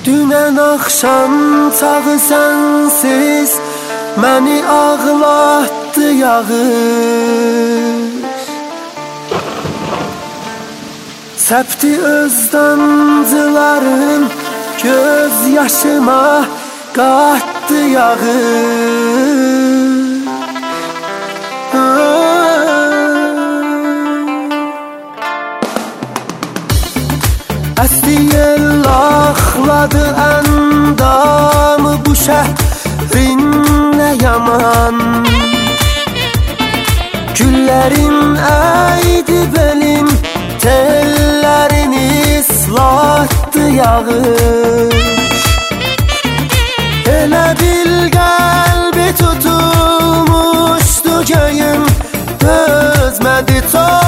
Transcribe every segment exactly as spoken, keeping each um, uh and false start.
Dünən axşam çağı sənsiz məni ağlatdı yağış. Səpdi öz damcıların göz yaşıma qatdı yağış. Əsti yel axladı əndamı bu şəhrin nə yaman. Güllərin əydi belin, tellərini ıslatdı yağış. Elə bil qəlbi tutulmuşdu göyün, dözmədi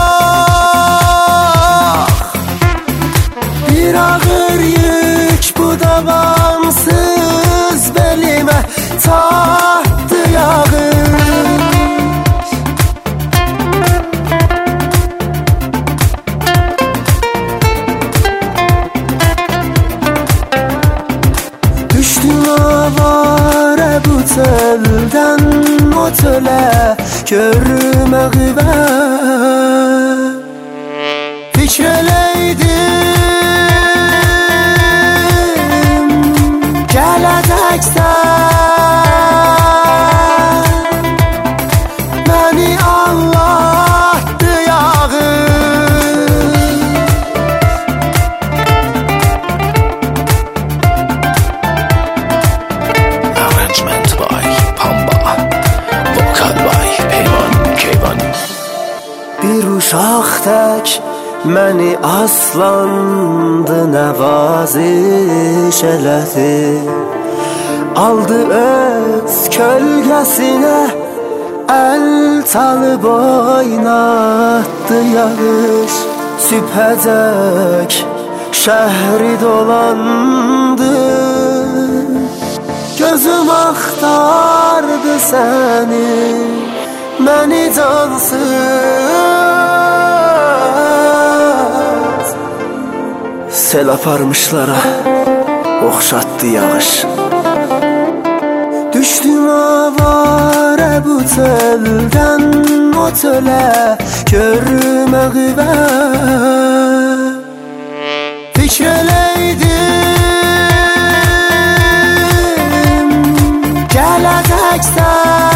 çox. Bir ağır yük bu davamsız belimə çatdı yağış. Düşdüm avara bu çöldən o çölə görmə qüvvə. Fikr eləydim gələcəksən, məni anlattı yağış. Arrangement by Pamba, vocal by Peyman Keyvan. Bir uşaq tək məni aslandı nəvaziş elədi. Aldı öz kölgəsinə əl çalıb oynatdı yağış. Sübhəcək şəhri dolandı, gözüm axtardı səni, məni cansız. Sel aparmışlara oxşatdı yağış. Düşdüm avara bu çöldən o çölə görmə qüvvə. Fikr eləydim gələcəksən,